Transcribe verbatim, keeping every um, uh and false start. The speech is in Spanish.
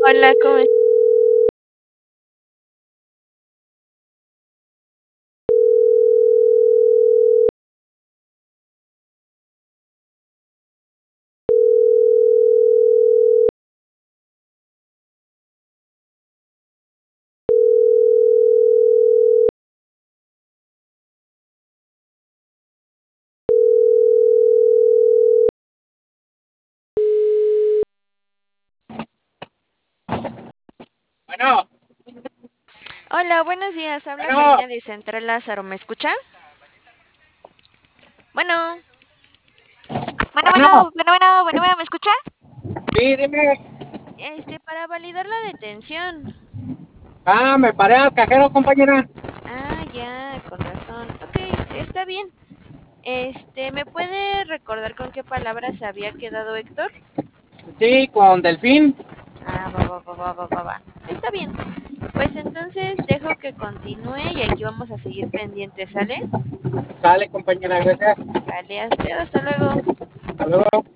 Hola, ¿cómo es? Bueno, Hola, buenos días. Habla bueno, Karina de Central Lázaro. ¿Me escucha? Bueno, bueno, bueno, bueno, bueno, bueno, bueno, bueno, ¿me escucha? sí, dime. Este, para validar la detención. Ah, me paré al cajero, compañera. Ah, ya, con razón. Ok, está bien. Este, ¿me puede recordar con qué palabras se había quedado Héctor? Sí, con Delfín. Ah, va, va, va, va, va, va, va. Está bien. Pues entonces dejo que continúe y aquí vamos a seguir pendientes, ¿sale? Sale, compañera, gracias. Vale, hasta hasta luego. Hasta luego.